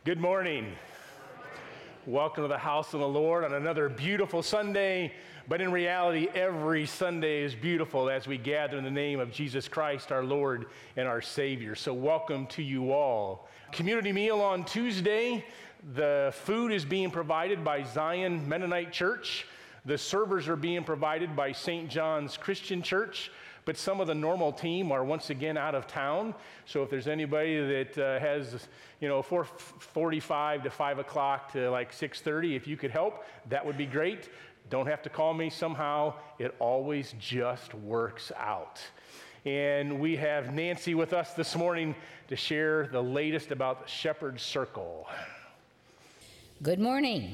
Good morning. Welcome to the house of the Lord on another beautiful Sunday. But in reality, every Sunday is beautiful as we gather in the name of Jesus Christ, our Lord and our Savior. So welcome to you all. Community meal on Tuesday. The food is being provided by Zion Mennonite Church. The servers are being provided by St. John's Christian Church. But some of the normal team are once again out of town. So if there's anybody that has, 4:45 to 5 o'clock to like 6:30, if you could help, that would be great. Don't have to call me somehow. It always just works out. And we have Nancy with us this morning to share the latest about Shepherd's Circle. Good morning.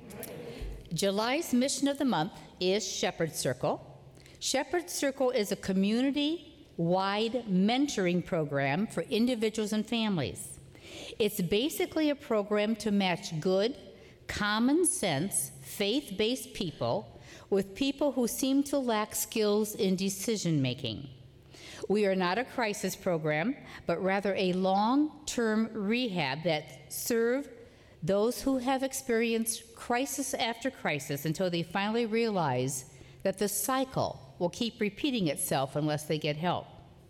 July's mission of the month is Shepherd's Circle. Shepherd's Circle is a community-wide mentoring program for individuals and families. It's basically a program to match good, common sense, faith-based people with people who seem to lack skills in decision-making. We are not a crisis program, but rather a long-term rehab that serves those who have experienced crisis after crisis until they finally realize that the cycle will keep repeating itself unless they get help.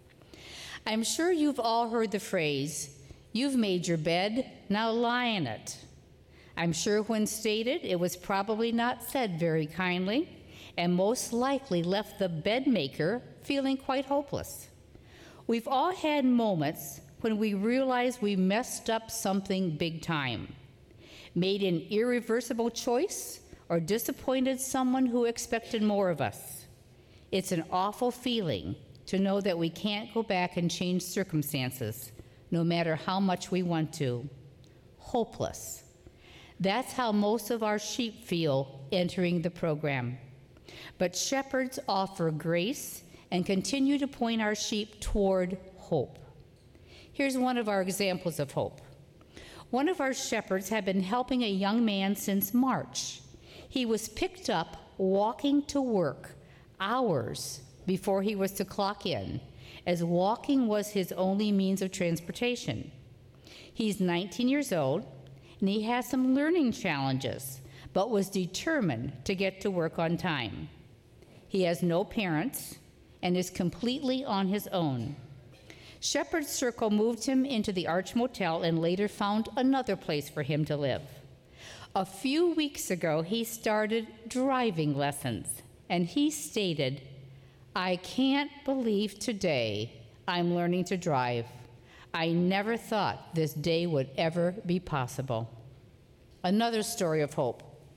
I'm sure you've all heard the phrase, "You've made your bed, now lie in it." I'm sure when stated, it was probably not said very kindly, and most likely left the bed maker feeling quite hopeless. We've all had moments when we realize we messed up something big time, made an irreversible choice, or disappointed someone who expected more of us. It's an awful feeling to know that we can't go back and change circumstances, no matter how much we want to. Hopeless. That's how most of our sheep feel entering the program. But shepherds offer grace and continue to point our sheep toward hope. Here's one of our examples of hope. One of our shepherds had been helping a young man since March. He was picked up walking to work hours before he was to clock in, as walking was his only means of transportation. He's 19 years old, and he has some learning challenges, but was determined to get to work on time. He has no parents and is completely on his own. Shepherd's Circle moved him into the Arch Motel and later found another place for him to live. A few weeks ago, he started driving lessons, and he stated, "I can't believe today I'm learning to drive. I never thought this day would ever be possible." Another story of hope.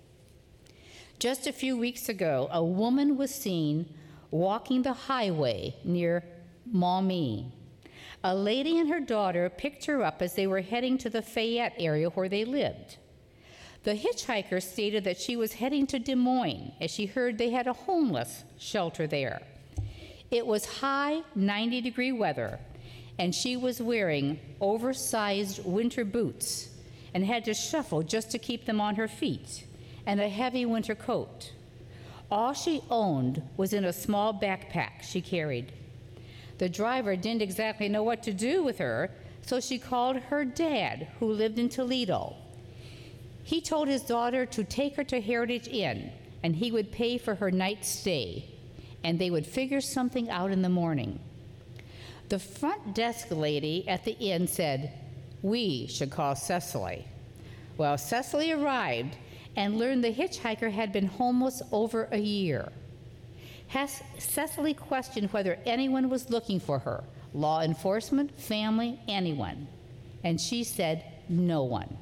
Just a few weeks ago, a woman was seen walking the highway near Maumee. A lady and her daughter picked her up as they were heading to the Fayette area where they lived. The hitchhiker stated that she was heading to Des Moines as she heard they had a homeless shelter there. It was high 90-degree weather, and she was wearing oversized winter boots and had to shuffle just to keep them on her feet, and a heavy winter coat. All she owned was in a small backpack she carried. The driver didn't exactly know what to do with her, so she called her dad, who lived in Toledo. He told his daughter to take her to Heritage Inn, and he would pay for her night's stay, and they would figure something out in the morning. The front desk lady at the inn said, "We should call Cecily." Well, Cecily arrived and learned the hitchhiker had been homeless over a year. Cecily questioned whether anyone was looking for her, law enforcement, family, anyone. And she said, "No one.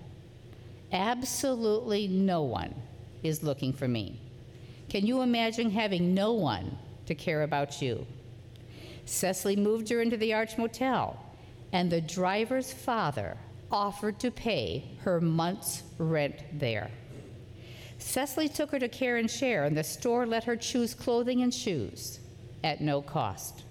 Absolutely no one is looking for me." Can you imagine having no one to care about you? Cecily moved her into the Arch Motel, and the driver's father offered to pay her month's rent there. Cecily took her to Care and Share, and the store let her choose clothing and shoes at no cost.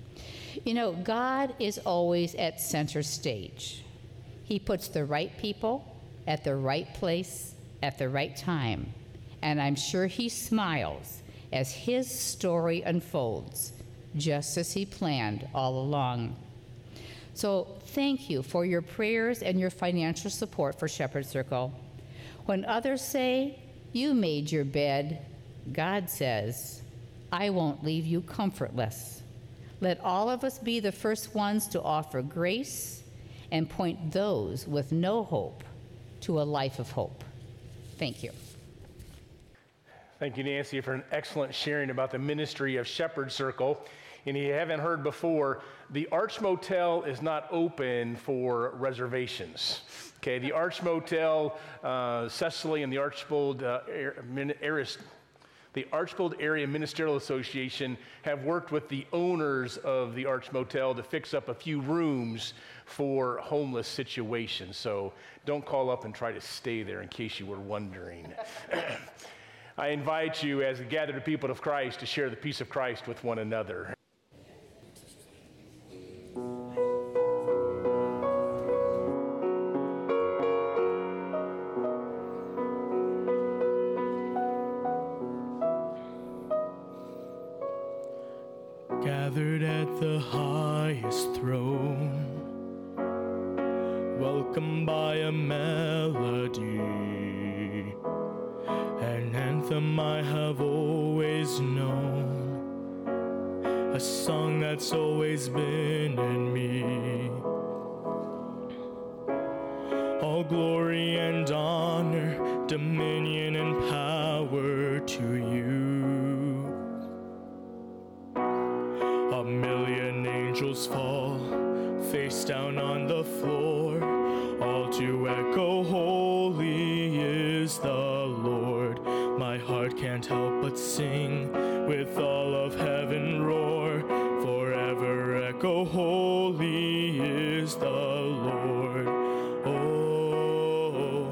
God is always at center stage. He puts the right people at the right place at the right time, and I'm sure he smiles as his story unfolds, just as he planned all along. So thank you for your prayers and your financial support for Shepherd Circle. When others say, "You made your bed," God says, "I won't leave you comfortless." Let all of us be the first ones to offer grace and point those with no hope to a life of hope. Thank you. Thank you, Nancy, for an excellent sharing about the ministry of Shepherd Circle. And if you haven't heard before, the Arch Motel is not open for reservations. Okay, the Arch Motel, Cecily and the Archbold Area Ministerial Association have worked with the owners of the Arch Motel to fix up a few rooms for homeless situations. So don't call up and try to stay there in case you were wondering. I invite you as a gathered people of Christ to share the peace of Christ with one another. Gathered at the highest throne, welcomed by a melody, an anthem I have always known, a song that's always been in me. All glory and honor, dominion and power to you. A million angels fall, face down on the floor, all to echo, "Holy is the Lord." My heart can't help but sing, with all of heaven roar, forever echo, "Holy is the Lord." Oh,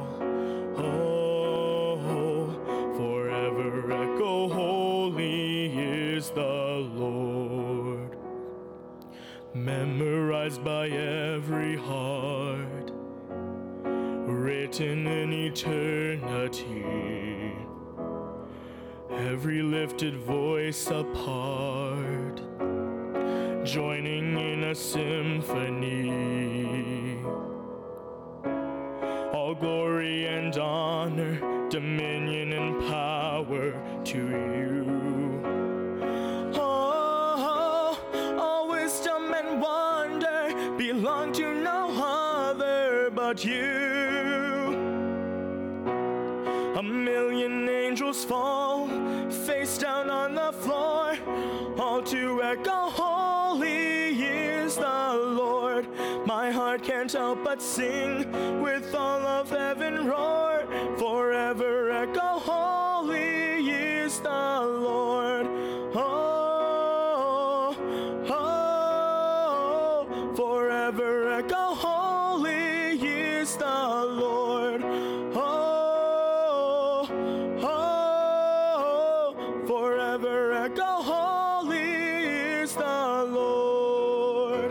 oh, forever echo, "Holy is the Lord." Memorized by every heart, written in eternity, every lifted voice apart, joining in a symphony. All glory and honor, dominion and power to you. All wisdom and wonder belong to no other but you. A million angels fall, face down on the floor, all to echo, "Holy is the Lord." My heart can't help but sing, with all of heaven roar, forever echo, "Holy is the Lord." Oh, oh, forever echo, "Holy is the Lord." Oh, oh, forever echo, "Holy is the Lord."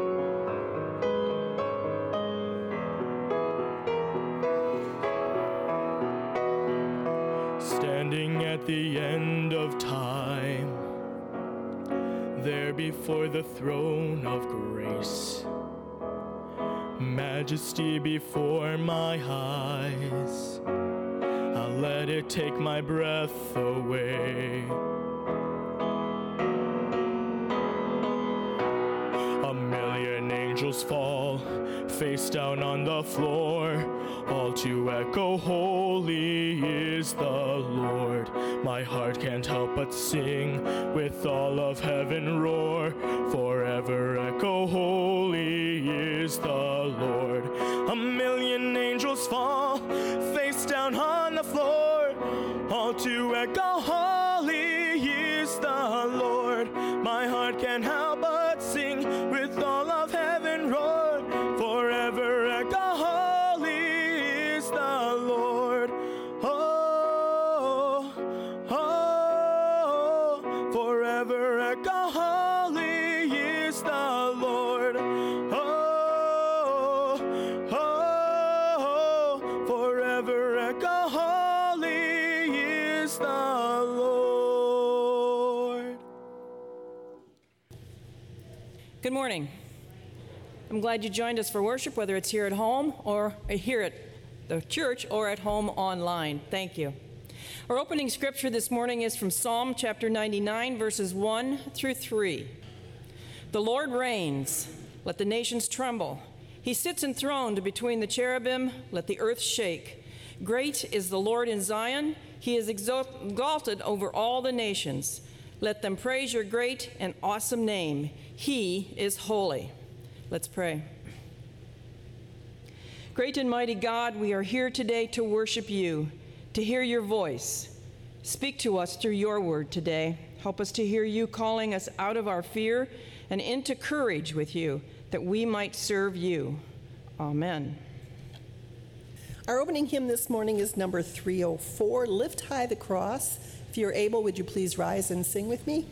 Standing at the end of time, there before the throne of grace, majesty before my eyes, I'll let it take my breath away. A million angels fall, face down on the floor, all to echo, "Holy is the Lord." My heart can't help but sing, with all of heaven roar, forever echo, "Holy is the Lord." A million angels fall, face down on the floor, all to echo, "Holy is the Lord." My heart can't help but sing, with all of heaven roar, forever echo, "Holy is the Lord." Oh, oh, forever echo, "Holy is the Lord." Oh, oh, forever echo, "Holy is the Lord." Good morning. I'm glad you joined us for worship, whether it's here at home or here at the church or at home online. Thank you. Our opening scripture this morning is from Psalm chapter 99, verses 1 through 3. The Lord reigns, let the nations tremble. He sits enthroned between the cherubim, let the earth shake. Great is the Lord in Zion, he is exalted over all the nations. Let them praise your great and awesome name. He is holy. Let's pray. Great and mighty God, we are here today to worship you, to hear your voice. Speak to us through your word today. Help us to hear you calling us out of our fear and into courage with you, that we might serve you. Amen. Our opening hymn this morning is number 304, Lift High the Cross. If you're able, would you please rise and sing with me?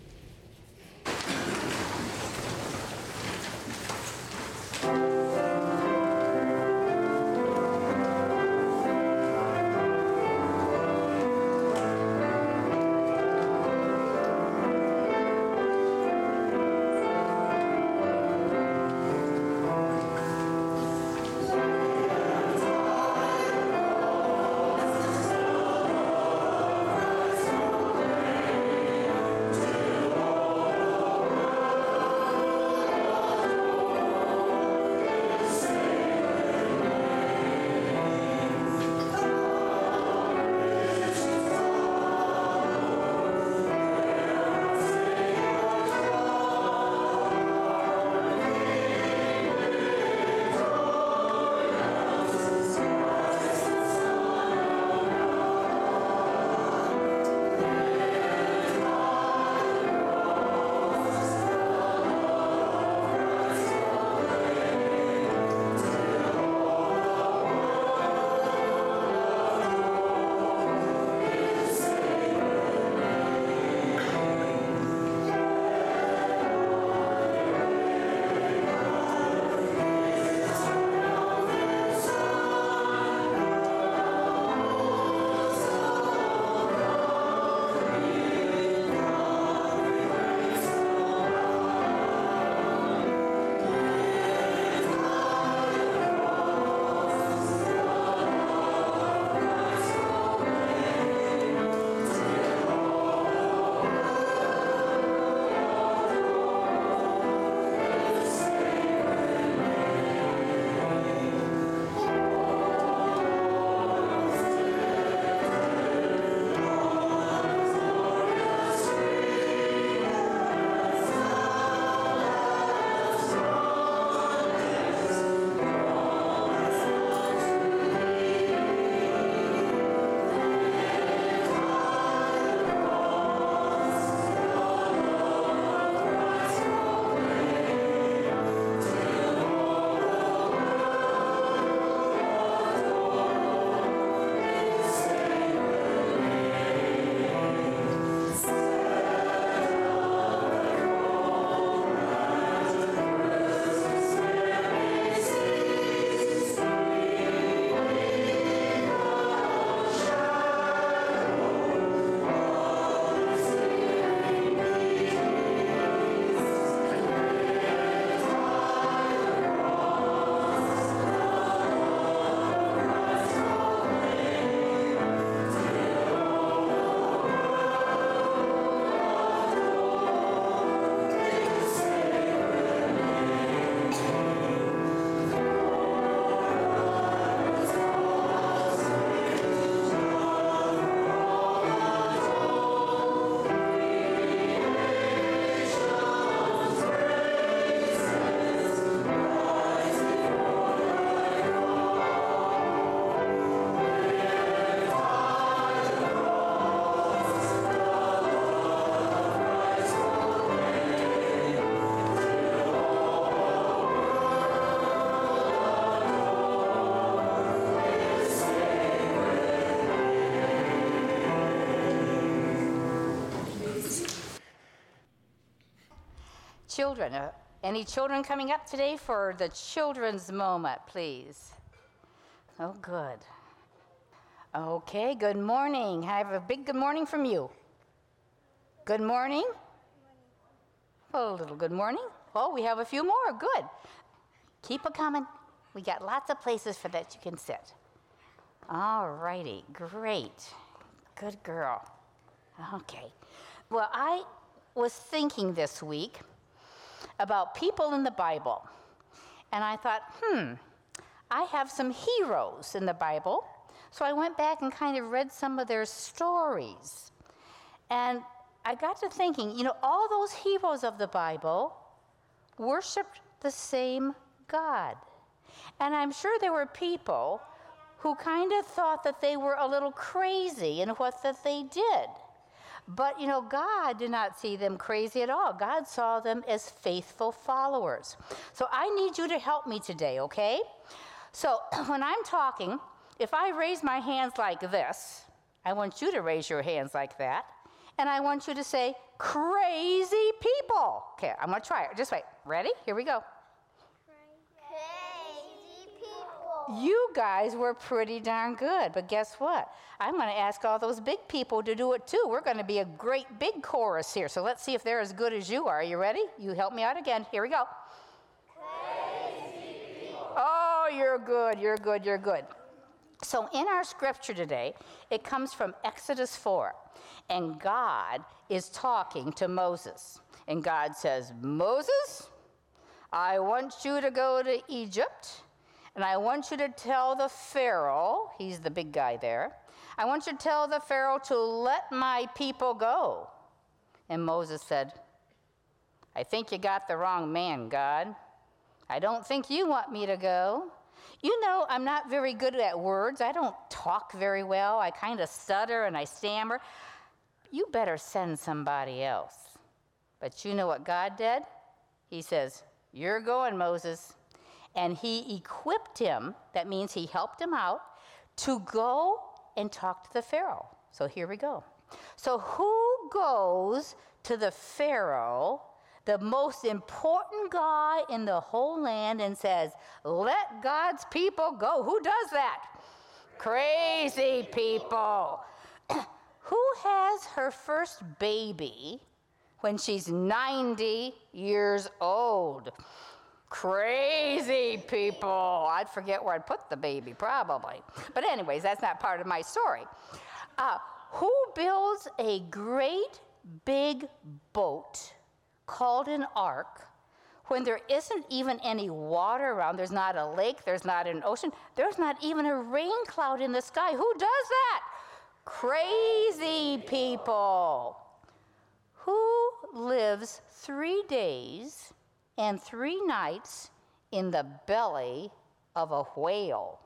Children, any children coming up today for the children's moment, please? Oh, good. Okay, good morning. I have a big good morning from you. Good morning? A little good morning. Oh, we have a few more. Good. Keep it coming. We got lots of places for that you can sit. All righty, great. Good girl. Okay. Well, I was thinking this week about people in the Bible. And I thought, I have some heroes in the Bible. So I went back and kind of read some of their stories. And I got to thinking, all those heroes of the Bible worshiped the same God. And I'm sure there were people who kind of thought that they were a little crazy in what that they did. But, God did not see them crazy at all. God saw them as faithful followers. So I need you to help me today, okay? So when I'm talking, if I raise my hands like this, I want you to raise your hands like that. And I want you to say, crazy people. Okay, I'm going to try it. Just wait. Ready? Here we go. Crazy people. You guys were pretty darn good, but guess what? I'm going to ask all those big people to do it too. We're going to be a great big chorus here. So let's see if they're as good as you are. Are you ready? You help me out again. Here we go. Crazy people. Oh, you're good, you're good, you're good. So in our scripture today, it comes from Exodus 4. And God is talking to Moses. And God says, Moses, I want you to go to Egypt. And I want you to tell the Pharaoh, he's the big guy there, I want you to tell the Pharaoh to let my people go. And Moses said, I think you got the wrong man, God. I don't think you want me to go. I'm not very good at words. I don't talk very well. I kind of stutter and I stammer. You better send somebody else. But you know what God did? He says, you're going, Moses. And he equipped him, that means he helped him out, to go and talk to the Pharaoh. So here we go. So who goes to the Pharaoh, the most important guy in the whole land, and says, let God's people go? Who does that? Crazy people. Who has her first baby when she's 90 years old? Crazy people. I'd forget where I'd put the baby, probably. But anyways, that's not part of my story. Who builds a great big boat called an ark when there isn't even any water around? There's not a lake, there's not an ocean, there's not even a rain cloud in the sky. Who does that? Crazy people. Who lives 3 days and 3 nights in the belly of a whale?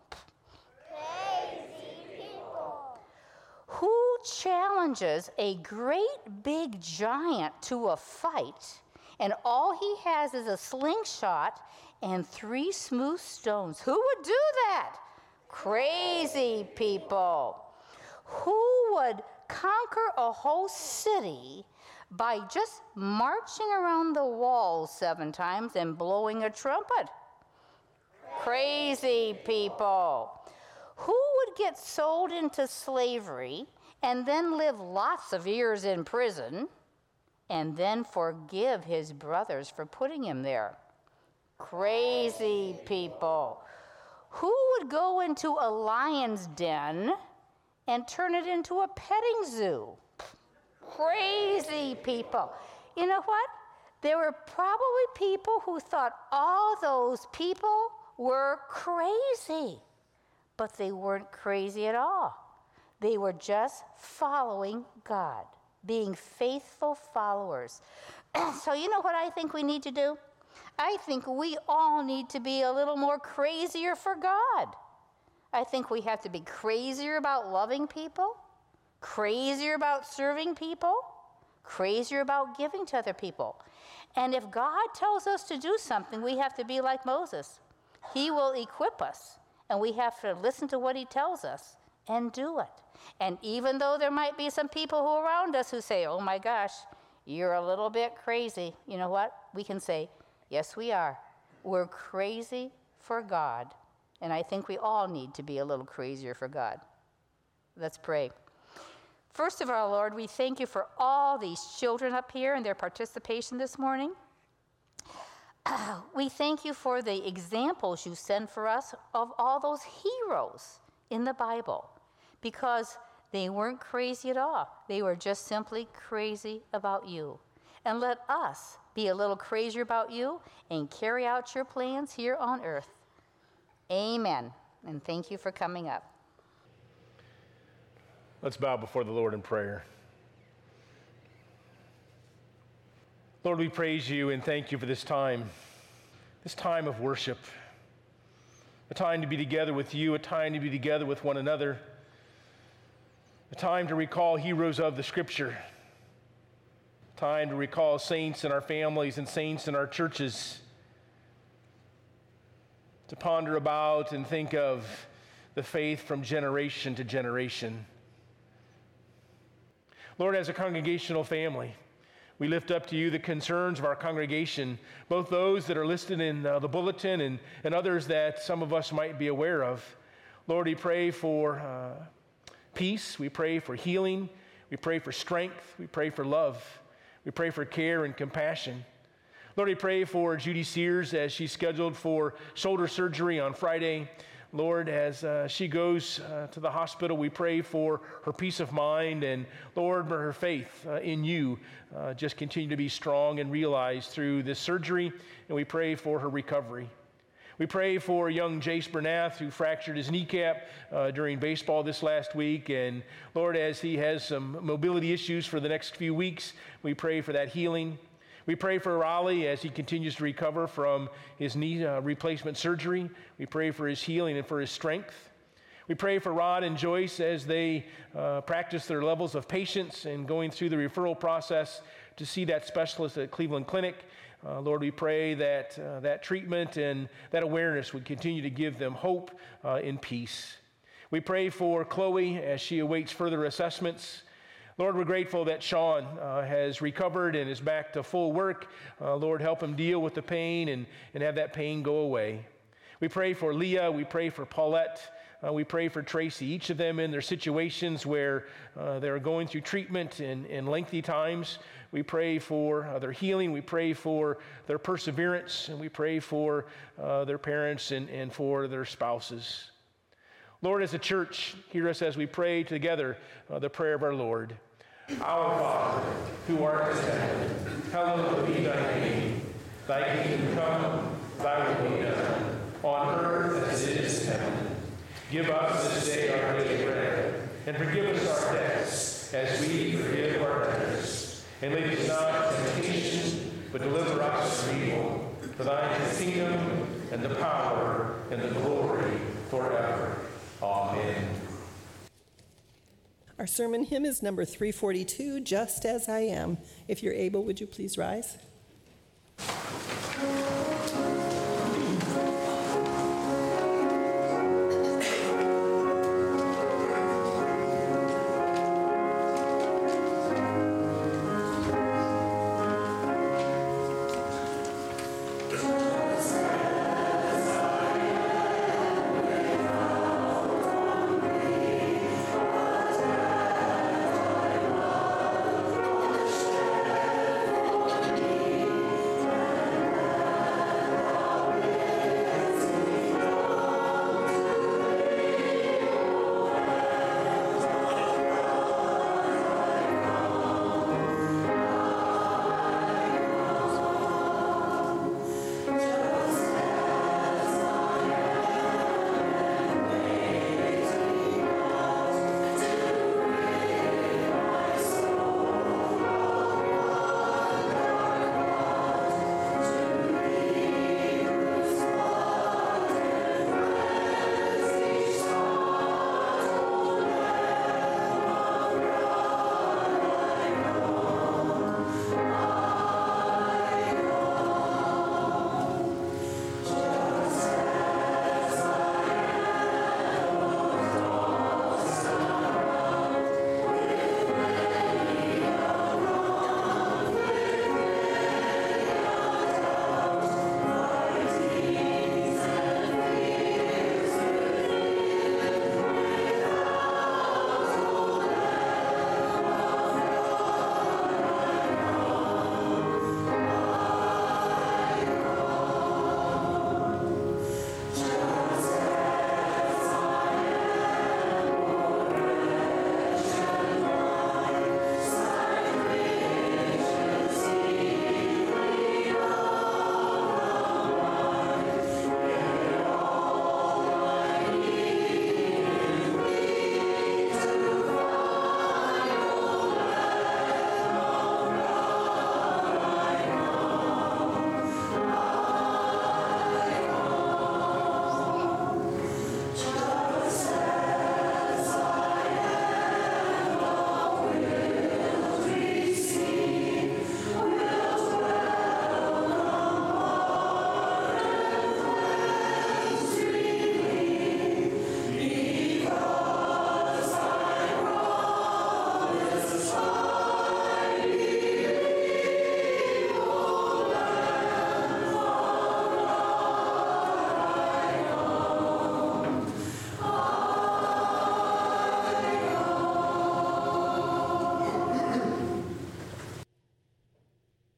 Crazy people. Who challenges a great big giant to a fight, and all he has is a slingshot and 3 smooth stones? Who would do that? Crazy people. Who would conquer a whole city by just marching around the walls 7 times and blowing a trumpet? Crazy people. Who would get sold into slavery and then live lots of years in prison and then forgive his brothers for putting him there? Crazy people. Who would go into a lion's den and turn it into a petting zoo? Crazy people. You know what? There were probably people who thought all those people were crazy, but they weren't crazy at all. They were just following God, being faithful followers. So you know what I think we need to do? I think we all need to be a little more crazier for God. I think we have to be crazier about loving people, crazier about serving people, crazier about giving to other people. And if God tells us to do something, we have to be like Moses. He will equip us, and we have to listen to what he tells us and do it. And even though there might be some people who are around us who say, oh my gosh, you're a little bit crazy, you know what? We can say, yes, we are. We're crazy for God. And I think we all need to be a little crazier for God. Let's pray. First of all, Lord, we thank you for all these children up here and their participation this morning. We thank you for the examples you send for us of all those heroes in the Bible, because they weren't crazy at all. They were just simply crazy about you. And let us be a little crazier about you and carry out your plans here on earth. Amen. And thank you for coming up. Let's bow before the Lord in prayer. Lord, we praise you and thank you for this time of worship, a time to be together with you, a time to be together with one another, a time to recall heroes of the Scripture, a time to recall saints in our families and saints in our churches, to ponder about and think of the faith from generation to generation. Lord, as a congregational family, we lift up to you the concerns of our congregation, both those that are listed in the bulletin and others that some of us might be aware of. Lord, we pray for peace. We pray for healing. We pray for strength. We pray for love. We pray for care and compassion. Lord, we pray for Judy Sears as she's scheduled for shoulder surgery on Friday. Lord, as she goes to the hospital, we pray for her peace of mind, and Lord, may her faith in you just continue to be strong and realized through this surgery, and we pray for her recovery. We pray for young Jace Bernath, who fractured his kneecap during baseball this last week, and Lord, as he has some mobility issues for the next few weeks, we pray for that healing. We pray for Raleigh as he continues to recover from his knee replacement surgery. We pray for his healing and for his strength. We pray for Rod and Joyce as they practice their levels of patience and going through the referral process to see that specialist at Cleveland Clinic. Lord, we pray that that treatment and that awareness would continue to give them hope and peace. We pray for Chloe as she awaits further assessments. Lord, we're grateful that Sean has recovered and is back to full work. Lord, help him deal with the pain and have that pain go away. We pray for Leah. We pray for Paulette. We pray for Tracy, each of them in their situations where they're going through treatment in lengthy times. We pray for their healing. We pray for their perseverance. And we pray for their parents and for their spouses. Lord, as a church, hear us as we pray together the prayer of our Lord. Our Father, who art in heaven, hallowed be thy name. Thy kingdom come, thy will be done, on earth as it is in heaven. Give us this day our daily bread, and forgive us our debts, as we forgive our debtors. And lead us not into temptation, but deliver us from evil. For thine is the kingdom, and the power, and the glory, forever. Amen. Our sermon hymn is number 342, Just As I Am. If you're able, would you please rise?